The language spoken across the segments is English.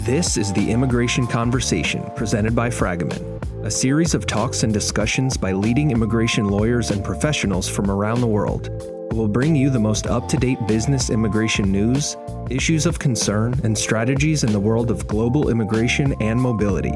This is the Immigration Conversation presented by Fragament, a series of talks and discussions by leading immigration lawyers and professionals from around the world who will bring you the most up-to-date business immigration news, issues of concern, and strategies in the world of global immigration and mobility.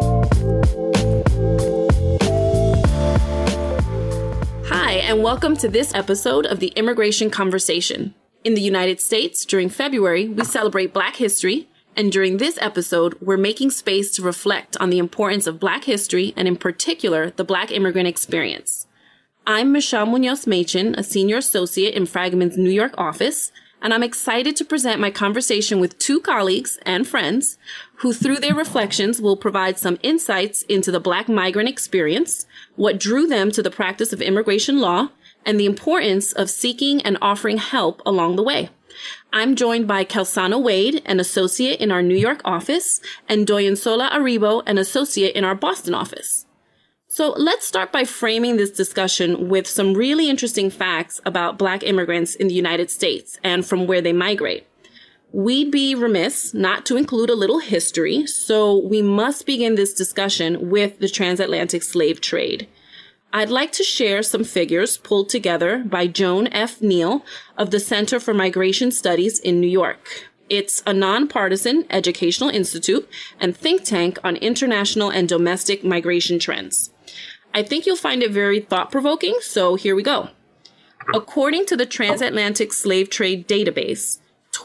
Hi, and welcome to this episode of the Immigration Conversation. In the United States, during February, we celebrate Black History, and during this episode, we're making space to reflect on the importance of Black history and, in particular, the Black immigrant experience. I'm Michelle Munoz-Machin, a senior associate in Fragament's New York office, and I'm excited to present my conversation with two colleagues and friends who, through their reflections, will provide some insights into the Black migrant experience, what drew them to the practice of immigration law, and the importance of seeking and offering help along the way. I'm joined by Kelsana Wade, an associate in our New York office, and Doyensola Aribo, an associate in our Boston office. So let's start by framing this discussion with some really interesting facts about Black immigrants in the United States and from where they migrate. We'd be remiss not to include a little history, so we must begin this discussion with the transatlantic slave trade. I'd like to share some figures pulled together by Joan F. Neal of the Center for Migration Studies in New York. It's a nonpartisan educational institute and think tank on international and domestic migration trends. I think you'll find it very thought-provoking, so here we go. According to the Transatlantic Slave Trade Database,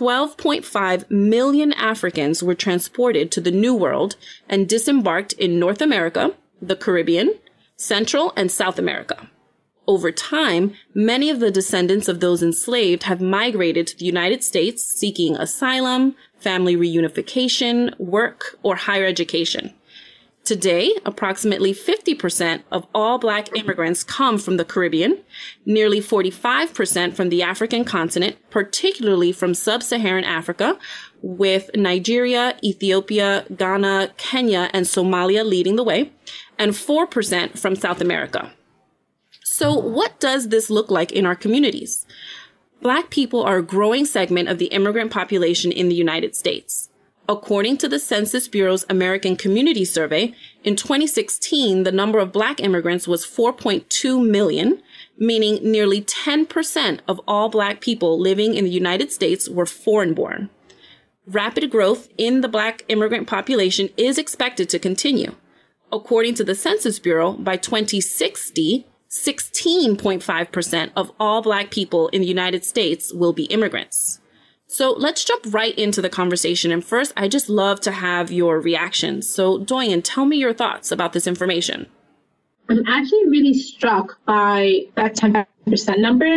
12.5 million Africans were transported to the New World and disembarked in North America, the Caribbean, Central and South America. Over time, many of the descendants of those enslaved have migrated to the United States seeking asylum, family reunification, work, or higher education. Today, approximately 50% of all Black immigrants come from the Caribbean, nearly 45% from the African continent, particularly from sub-Saharan Africa, with Nigeria, Ethiopia, Ghana, Kenya, and Somalia leading the way, and 4% from South America. So what does this look like in our communities? Black people are a growing segment of the immigrant population in the United States. According to the Census Bureau's American Community Survey, in 2016, the number of Black immigrants was 4.2 million, meaning nearly 10% of all Black people living in the United States were foreign-born. Rapid growth in the Black immigrant population is expected to continue. According to the Census Bureau, by 2060, 16.5% of all Black people in the United States will be immigrants. So let's jump right into the conversation. And first, I just love to have your reactions. So Doyen, tell me your thoughts about this information. I'm actually really struck by that 10% number.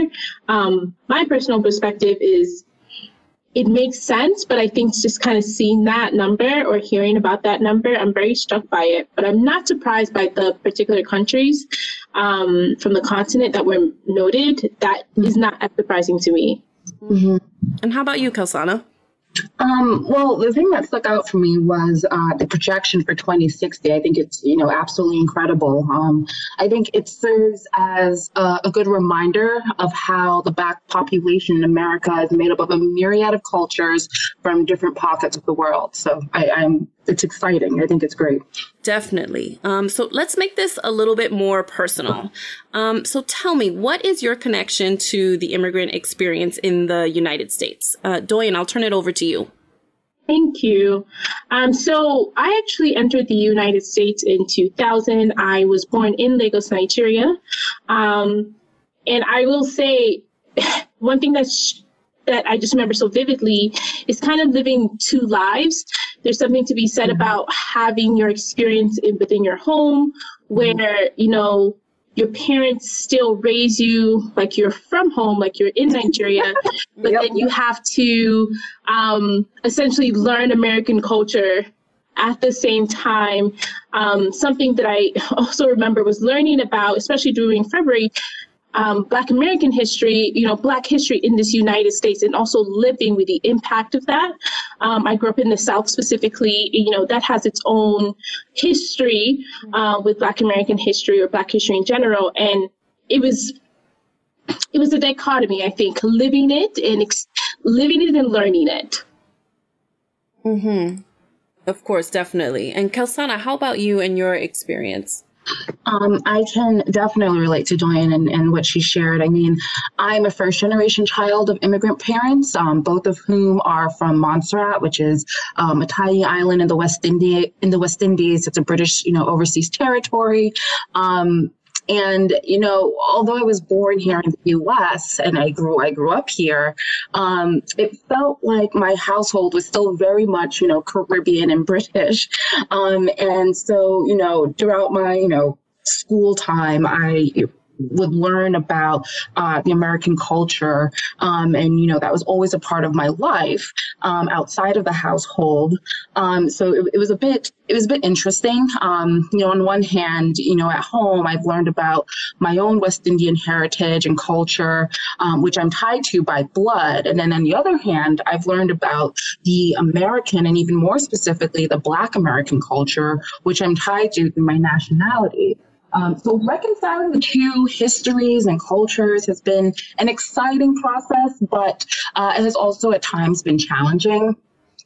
My personal perspective is it makes sense, but I think just kind of seeing that number or hearing about that number, I'm very struck by it. But I'm not surprised by the particular countries from the continent that were noted. That is not as surprising to me. Mm-hmm. And how about you, Kelsana? Well, the thing that stuck out for me was the projection for 2060. I think it's, absolutely incredible. I think it serves as a good reminder of how the Black population in America is made up of a myriad of cultures from different pockets of the world. So it's exciting. I think it's great. Definitely. So let's make this a little bit more personal. So tell me, what is your connection to the immigrant experience in the United States? Doyen, I'll turn it over to you. Thank you. So I actually entered the United States in 2000. I was born in Lagos, Nigeria. And I will say one thing that I just remember so vividly is kind of living two lives. There's something to be said about having your experience within your home where, your parents still raise you like you're from home, like you're in Nigeria, but then you have to essentially learn American culture at the same time. Something that I also remember was learning about, especially during February, Black American history, Black history in this United States, and also living with the impact of that. I grew up in the South specifically, that has its own history with Black American history or Black history in general. And it was a dichotomy, I think, living it and learning it. Mm-hmm. Of course, definitely. And Kelsana, how about you and your experience? I can definitely relate to Doyen and what she shared. I mean, I'm a first generation child of immigrant parents, both of whom are from Montserrat, which is a tiny island in the West Indies. It's a British, overseas territory. And, although I was born here in the U.S. and I grew up here, it felt like my household was still very much, Caribbean and British. And so, throughout my, school time, I would learn about the American culture. And, that was always a part of my life outside of the household. So it was a bit interesting. On one hand, at home, I've learned about my own West Indian heritage and culture, which I'm tied to by blood. And then on the other hand, I've learned about the American and even more specifically, the Black American culture, which I'm tied to through my nationality. So reconciling the two histories and cultures has been an exciting process, but it has also at times been challenging.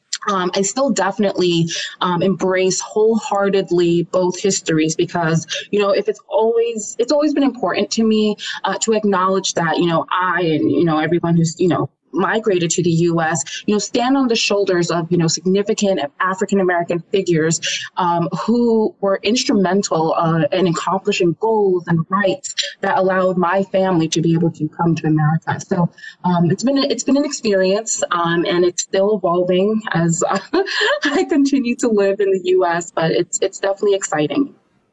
I still definitely embrace wholeheartedly both histories because, if it's always been important to me to acknowledge that, I and, everyone who's, migrated to the U.S., stand on the shoulders of, significant African-American figures who were instrumental in accomplishing goals and rights that allowed my family to be able to come to America. So it's been an experience and it's still evolving as I continue to live in the U.S., but it's definitely exciting.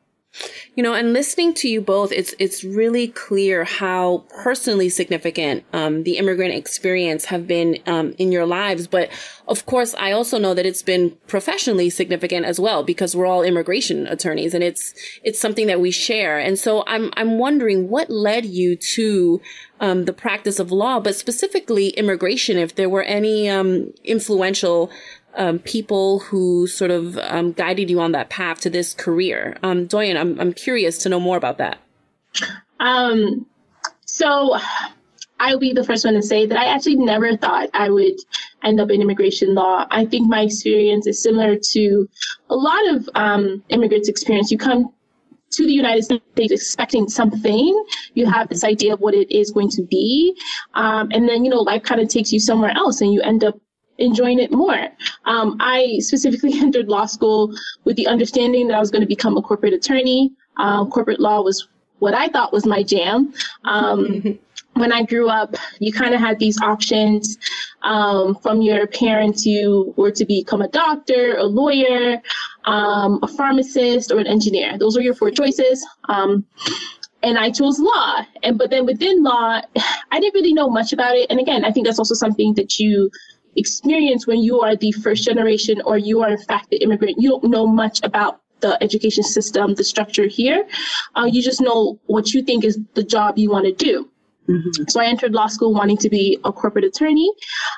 And listening to you both, it's really clear how personally significant the immigrant experience have been in your lives. But of course, I also know that it's been professionally significant as well because we're all immigration attorneys, and it's something that we share. And so I'm wondering what led you to the practice of law, but specifically immigration. If there were any influential people who sort of guided you on that path to this career. Doyen, I'm curious to know more about that. So I'll be the first one to say that I actually never thought I would end up in immigration law. I think my experience is similar to a lot of immigrants' experience. You come to the United States expecting something. You have this idea of what it is going to be. And then, life kind of takes you somewhere else and you end up enjoying it more. I specifically entered law school with the understanding that I was going to become a corporate attorney. Corporate law was what I thought was my jam. When I grew up, you kind of had these options from your parents. You were to become a doctor, a lawyer, a pharmacist, or an engineer. Those were your four choices. And I chose law. But then within law, I didn't really know much about it. And again, I think that's also something that you experience when you are the first generation or you are in fact the immigrant. You don't know much about the education system, the structure here. You just know what you think is the job you want to do. Mm-hmm. So I entered law school wanting to be a corporate attorney.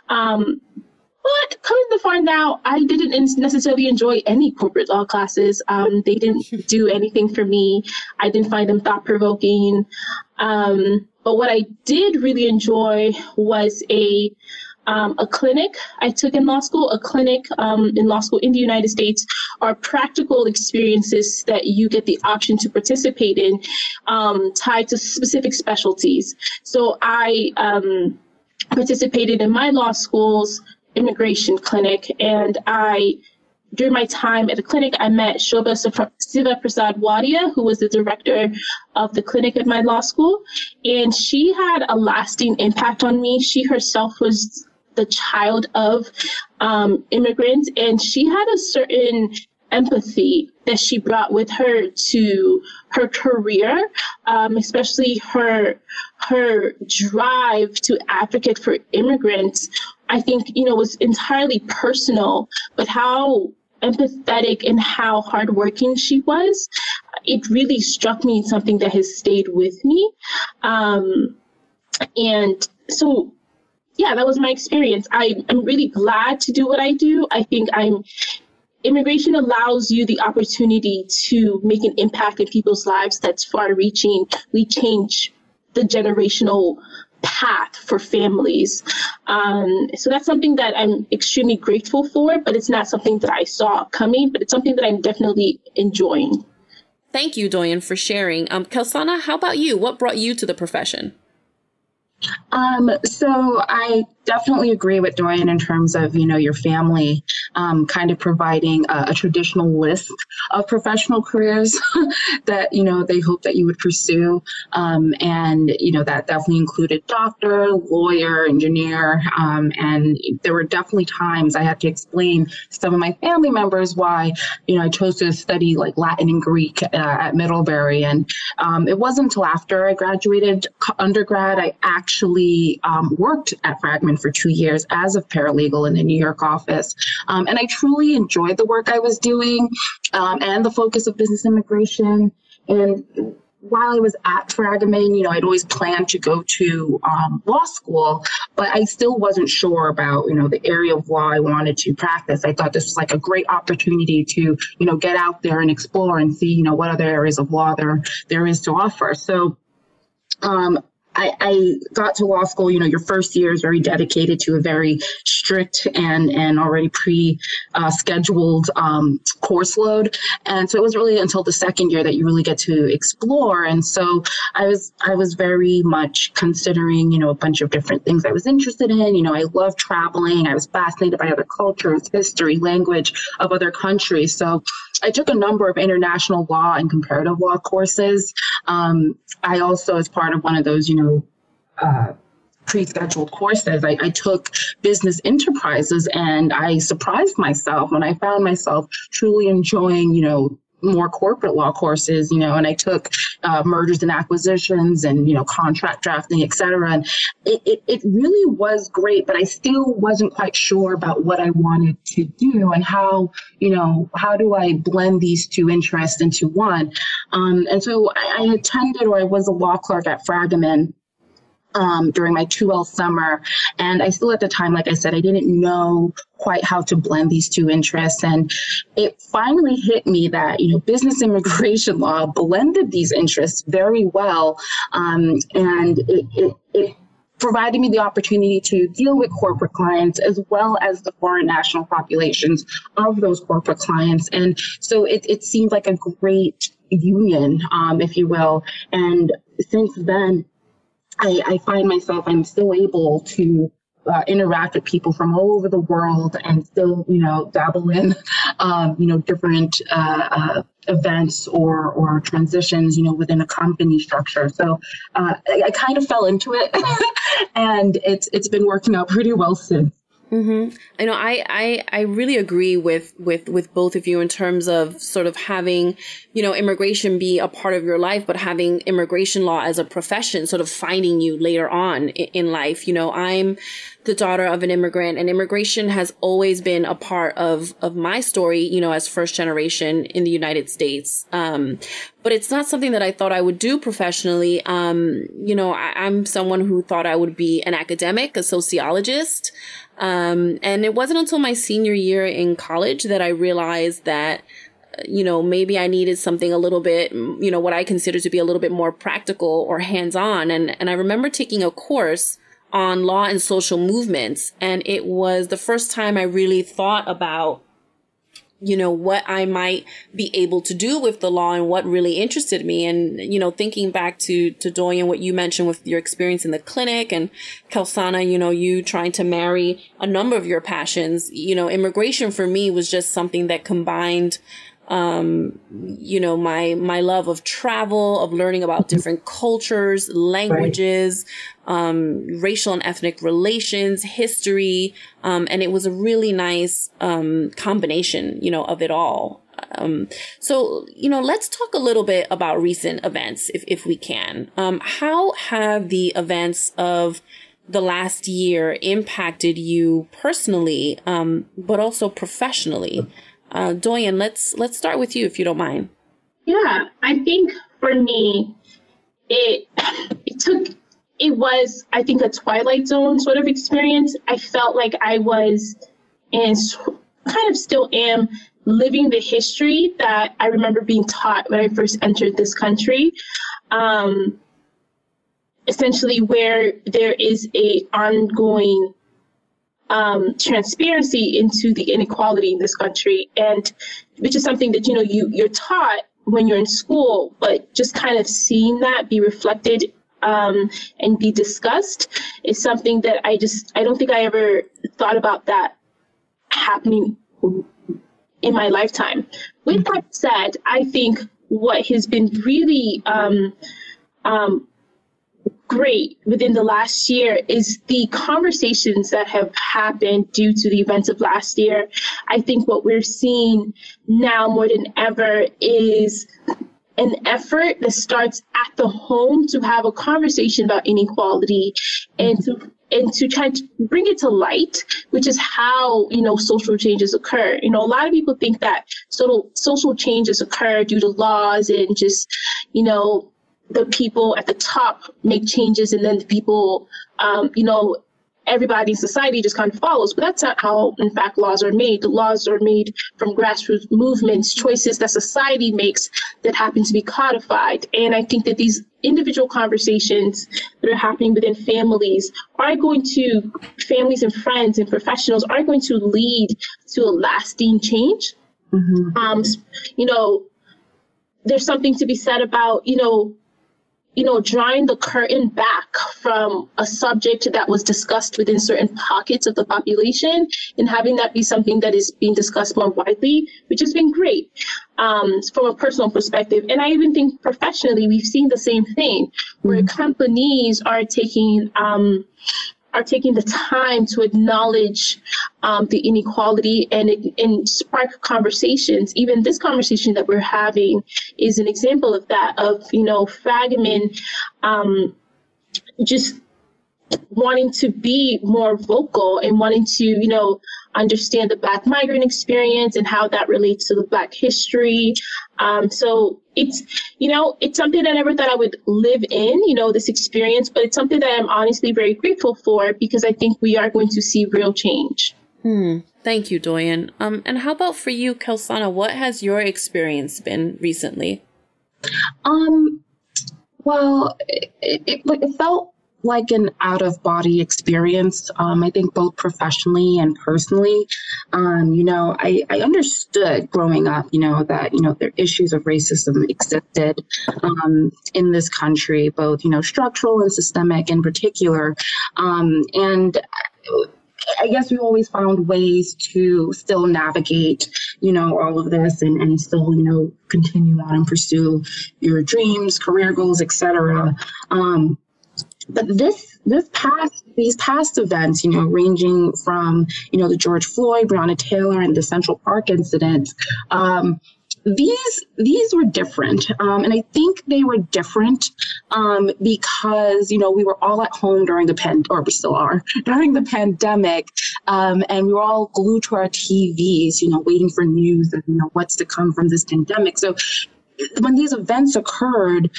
But coming to find out, I didn't necessarily enjoy any corporate law classes. They didn't do anything for me. I didn't find them thought-provoking. But what I did really enjoy was a clinic I took in law school. A clinic in law school in the United States are practical experiences that you get the option to participate in, tied to specific specialties. So I participated in my law school's immigration clinic, and during my time at the clinic, I met Shobha Siva Prasad Wadia, who was the director of the clinic at my law school, and she had a lasting impact on me. She herself was the child of immigrants, and she had a certain empathy that she brought with her to her career, especially her drive to advocate for immigrants. I think, was entirely personal, but how empathetic and how hardworking she was, it really struck me as something that has stayed with me. And so, yeah, that was my experience. I'm really glad to do what I do. I think immigration allows you the opportunity to make an impact in people's lives that's far reaching. We change the generational path for families. So that's something that I'm extremely grateful for, but it's not something that I saw coming, but it's something that I'm definitely enjoying. Thank you, Doyen, for sharing. Kelsana, how about you? What brought you to the profession? So I definitely agree with Doyen in terms of, your family kind of providing a traditional list of professional careers that, they hope that you would pursue. And, that definitely included doctor, lawyer, engineer. And there were definitely times I had to explain to some of my family members why, I chose to study like Latin and Greek at Middlebury. And it wasn't until after I graduated undergrad, I actually worked at Fragment for 2 years as a paralegal in the New York office. And I truly enjoyed the work I was doing and the focus of business immigration. And while I was at Fragment, I'd always planned to go to law school, but I still wasn't sure about, the area of law I wanted to practice. I thought this was like a great opportunity to, get out there and explore and see, what other areas of law there is to offer. So I got to law school, your first year is very dedicated to a very strict and already scheduled course load. And so it was really until the second year that you really get to explore. And so I was very much considering, a bunch of different things I was interested in. I love traveling. I was fascinated by other cultures, history, language of other countries. So I took a number of international law and comparative law courses. I also, as part of one of those, pre-scheduled courses, I took business enterprises, and I surprised myself when I found myself truly enjoying, more corporate law courses, and I took mergers and acquisitions and, contract drafting, et cetera. And it really was great, but I still wasn't quite sure about what I wanted to do and how do I blend these two interests into one. And so I attended, or I was a law clerk at Fragment during my 2L summer. And I still at the time, like I said, I didn't know quite how to blend these two interests. And it finally hit me that, business immigration law blended these interests very well. And it provided me the opportunity to deal with corporate clients as well as the foreign national populations of those corporate clients. And so it seemed like a great union, if you will. And since then, I find myself, I'm still able to interact with people from all over the world and still, dabble in, different events or transitions, within a company structure. So I kind of fell into it and it's been working out pretty well since. Mm-hmm. I really agree with both of you in terms of sort of having, immigration be a part of your life, but having immigration law as a profession sort of finding you later on in life. I'm the daughter of an immigrant, and immigration has always been a part of my story, as first generation in the United States. But it's not something that I thought I would do professionally. I'm someone who thought I would be an academic, a sociologist. And it wasn't until my senior year in college that I realized that, maybe I needed something a little bit, what I consider to be a little bit more practical or hands-on. And I remember taking a course on law and social movements. And it was the first time I really thought about, what I might be able to do with the law and what really interested me. And, thinking back to Doyen, what you mentioned with your experience in the clinic, and Kelsana, you trying to marry a number of your passions, immigration for me was just something that combined, my love of travel, of learning about different cultures, languages, racial and ethnic relations, history. And it was a really nice, combination, of it all. So, let's talk a little bit about recent events, if we can. How have the events of the last year impacted you personally, but also professionly? Doyen, let's start with you, if you don't mind. Yeah, I think for me, it was, I think, a Twilight Zone sort of experience. I felt like I was, and kind of still am, living the history that I remember being taught when I first entered this country. And essentially where there is a ongoing transparency into the inequality in this country, and which is something that you're taught when you're in school, but just kind of seeing that be reflected and be discussed is something that I don't think I ever thought about that happening in my lifetime. With that said, I think what has been really great within the last year is the conversations that have happened due to the events of last year. I think what we're seeing now more than ever is an effort that starts at the home to have a conversation about inequality and to try to bring it to light, which is how, social changes occur. A lot of people think that social changes occur due to laws and just, the people at the top make changes and then the people, everybody in society just kind of follows. But that's not how, in fact, laws are made. The laws are made from grassroots movements, choices that society makes that happen to be codified. And I think that these individual conversations that are happening within families and friends and professionals are going to lead to a lasting change. Mm-hmm. There's something to be said about, drawing the curtain back from a subject that was discussed within certain pockets of the population and having that be something that is being discussed more widely, which has been great from a personal perspective. And I even think professionally, we've seen the same thing where companies are taking the time to acknowledge the inequality and spark conversations. Even this conversation that we're having is an example of that, of, Fragment just wanting to be more vocal and wanting to, understand the Black migrant experience and how that relates to the Black history. So it's something that I never thought I would live in, this experience, but it's something that I'm honestly very grateful for because I think we are going to see real change. Thank you, Doyen. And how about for you, Kelsana? What has your experience been recently? Well, it felt like an out-of-body experience. I think both professionally and personally. I understood growing up, that, there issues of racism existed in this country, both, structural and systemic in particular. And I guess we always found ways to still navigate, all of this and still, continue on and pursue your dreams, career goals, etc. But these past events, ranging from, the George Floyd, Breonna Taylor, and the Central Park incident, these were different. And I think they were different because, we were all at home during we still are, during the pandemic. And we were all glued to our TVs, waiting for news and, what's to come from this pandemic. So when these events occurred,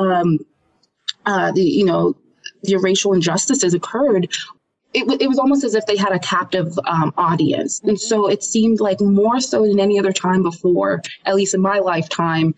the racial injustices occurred, it was almost as if they had a captive audience. And so it seemed like more so than any other time before, at least in my lifetime,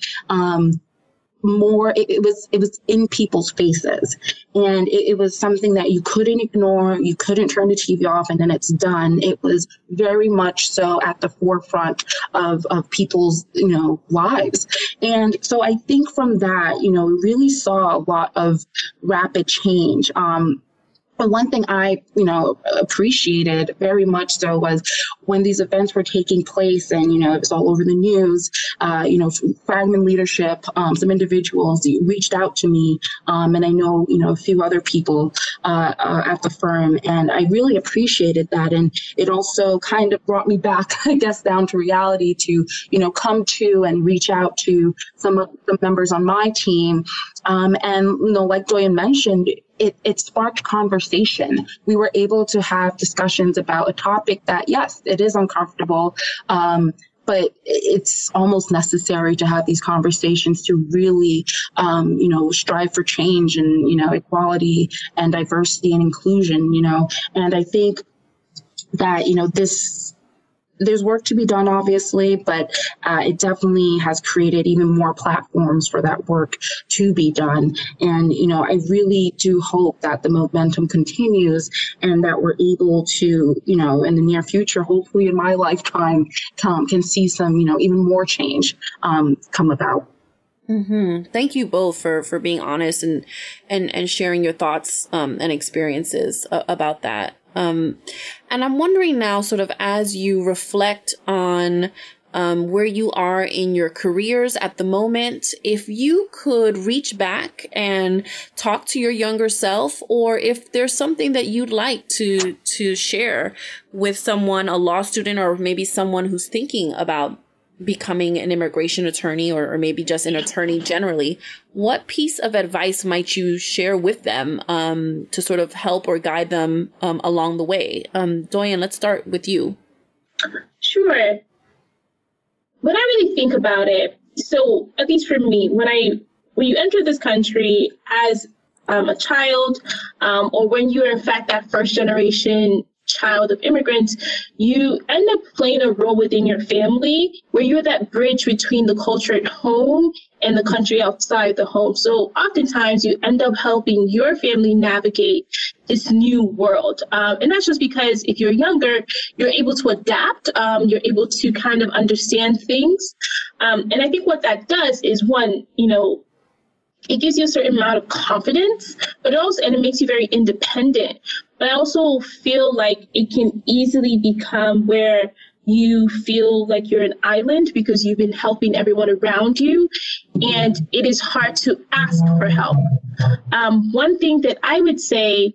it was in people's faces. And it was something that you couldn't ignore. You couldn't turn the TV off and then it's done. It was very much so at the forefront of people's, lives. And so I think from that, we really saw a lot of rapid change. But one thing I, appreciated very much so was when these events were taking place and, it was all over the news, Fragment leadership, some individuals reached out to me, and I know, a few other people at the firm, and I really appreciated that. And it also kind of brought me back, I guess, down to reality to, come to and reach out to some of the members on my team. And, like Doyen mentioned, it sparked conversation. We were able to have discussions about a topic that, yes, it is uncomfortable, but it's almost necessary to have these conversations to really, strive for change and, equality and diversity and inclusion, and I think that, there's work to be done, obviously, but it definitely has created even more platforms for that work to be done. And, I really do hope that the momentum continues and that we're able to, in the near future, hopefully in my lifetime, can see some, even more change come about. Mm-hmm. Thank you both for being honest and sharing your thoughts and experiences about that. And I'm wondering now, sort of as you reflect on where you are in your careers at the moment, if you could reach back and talk to your younger self, or if there's something that you'd like to share with someone, a law student, or maybe someone who's thinking about becoming an immigration attorney, or maybe just an attorney generally, what piece of advice might you share with them to sort of help or guide them along the way? Doyen, let's start with you. Sure. When I really think about it, so at least for me, when you enter this country as a child, or when you are in fact that first generation child of immigrants, you end up playing a role within your family where you're that bridge between the culture at home and the country outside the home. So oftentimes you end up helping your family navigate this new world. And that's just because if you're younger, you're able to adapt, you're able to kind of understand things. And I think what that does is, one, it gives you a certain amount of confidence, but it makes you very independent. But I also feel like it can easily become where you feel like you're an island because you've been helping everyone around you, and it is hard to ask for help. One thing that I would say,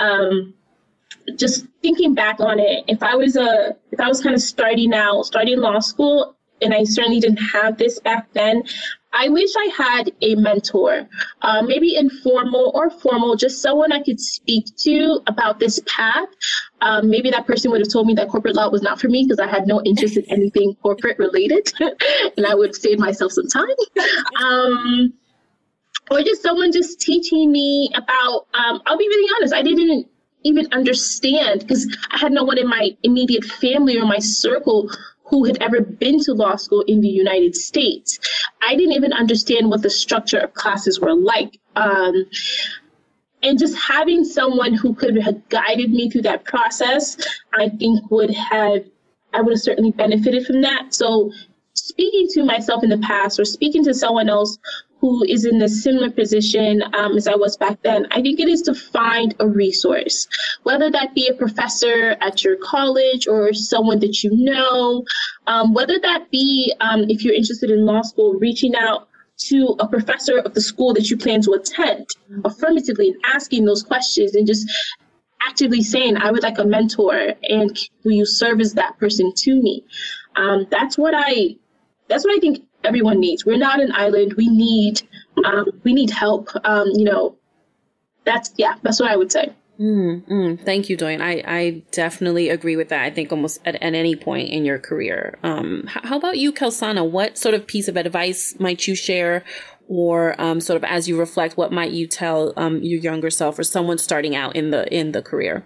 just thinking back on it, if I was kind of starting law school, and I certainly didn't have this back then, I wish I had a mentor, maybe informal or formal, just someone I could speak to about this path. Maybe that person would have told me that corporate law was not for me because I had no interest in anything corporate related, and I would save myself some time. Or just someone just teaching me about, I'll be really honest, I didn't even understand because I had no one in my immediate family or my circle who had ever been to law school in the United States. I didn't even understand what the structure of classes were like. And just having someone who could have guided me through that process, I think I would have certainly benefited from that. So speaking to myself in the past, or speaking to someone else who is in a similar position as I was back then, I think it is to find a resource, whether that be a professor at your college or someone that you know, whether that be, if you're interested in law school, reaching out to a professor of the school that you plan to attend affirmatively and asking those questions and just actively saying, I would like a mentor, and will you serve as that person to me? That's what I think everyone needs. We're not an island. We need help. That's what I would say. Thank you, Doyen. I definitely agree with that. I think almost at any point in your career. How about you, Kelsana? What sort of piece of advice might you share, or sort of as you reflect, what might you tell your younger self or someone starting out in the career?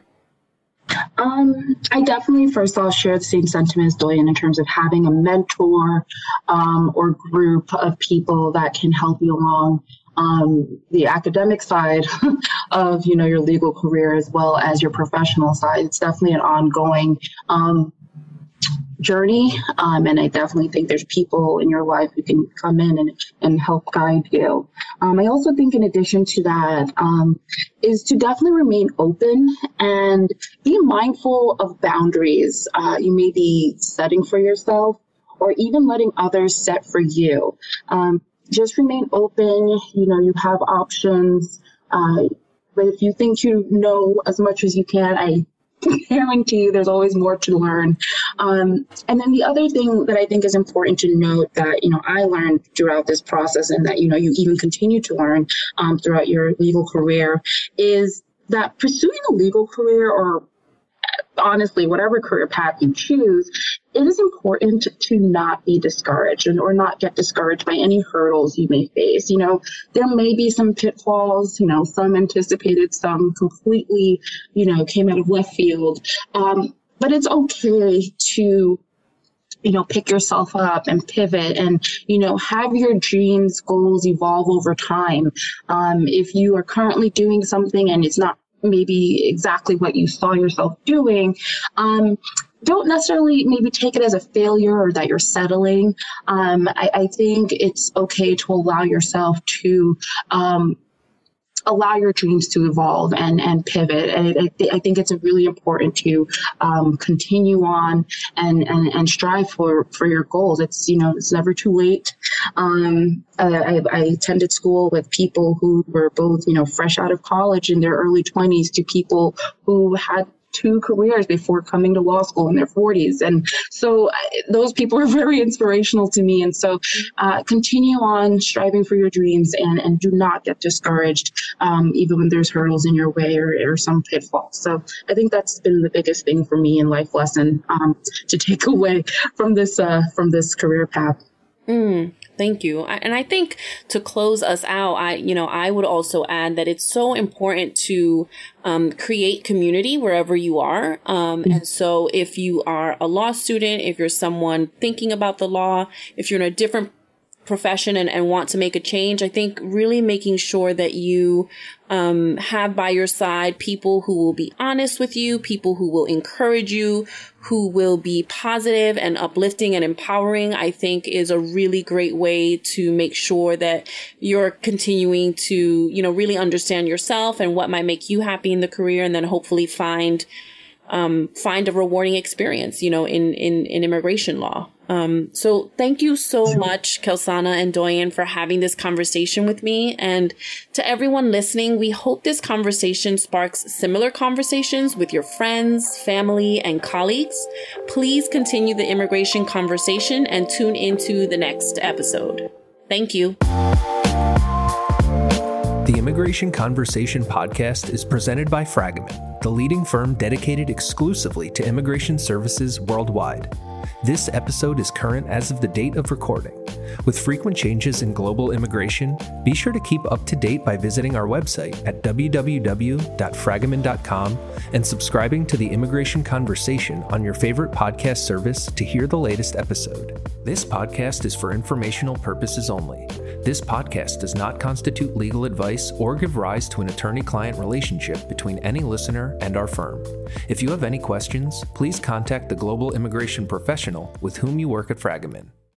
I definitely, first I'll share the same sentiment as Doyen in terms of having a mentor or group of people that can help you along the academic side of, your legal career as well as your professional side. It's definitely an ongoing journey. And I definitely think there's people in your life who can come in and help guide you. I also think in addition to that, is to definitely remain open and be mindful of boundaries you may be setting for yourself, or even letting others set for you. Just remain open. You have options. But if you think you know as much as you can, I guarantee you there's always more to learn. And then the other thing that I think is important to note that, I learned throughout this process, and that, you even continue to learn throughout your legal career, is that pursuing a legal career, or honestly, whatever career path you choose, it is important to not be discouraged or not get discouraged by any hurdles you may face. There may be some pitfalls, some anticipated, some completely, came out of left field. But it's okay to pick yourself up and pivot and, have your dreams, goals evolve over time. If you are currently doing something and it's not maybe exactly what you saw yourself doing, don't necessarily maybe take it as a failure or that you're settling. I think it's okay to allow yourself to allow your dreams to evolve and pivot. And I think it's really important to continue on and strive for your goals. It's never too late. I attended school with people who were both fresh out of college in their early 20s to people who had 2 careers before coming to law school in their 40s. And so those people are very inspirational to me. And so continue on striving for your dreams and do not get discouraged, even when there's hurdles in your way or some pitfalls. So I think that's been the biggest thing for me in life lesson to take away from this career path. Thank you. And I think to close us out, I would also add that it's so important to create community wherever you are. And so if you are a law student, if you're someone thinking about the law, if you're in a different profession and want to make a change, I think really making sure that you have by your side people who will be honest with you, people who will encourage you, who will be positive and uplifting and empowering, I think is a really great way to make sure that you're continuing to, really understand yourself and what might make you happy in the career, and then hopefully find a rewarding experience, in immigration law. So thank you so much, Kelsana and Doyen, for having this conversation with me. And to everyone listening, we hope this conversation sparks similar conversations with your friends, family, and colleagues. Please continue the immigration conversation and tune into the next episode. Thank you. The Immigration Conversation podcast is presented by Fragament, the leading firm dedicated exclusively to immigration services worldwide. This episode is current as of the date of recording. With frequent changes in global immigration, be sure to keep up to date by visiting our website at www.fragament.com and subscribing to the Immigration Conversation on your favorite podcast service to hear the latest episode. This podcast is for informational purposes only. This podcast does not constitute legal advice or give rise to an attorney-client relationship between any listener and our firm. If you have any questions, please contact the global immigration professional with whom you work at Fragament.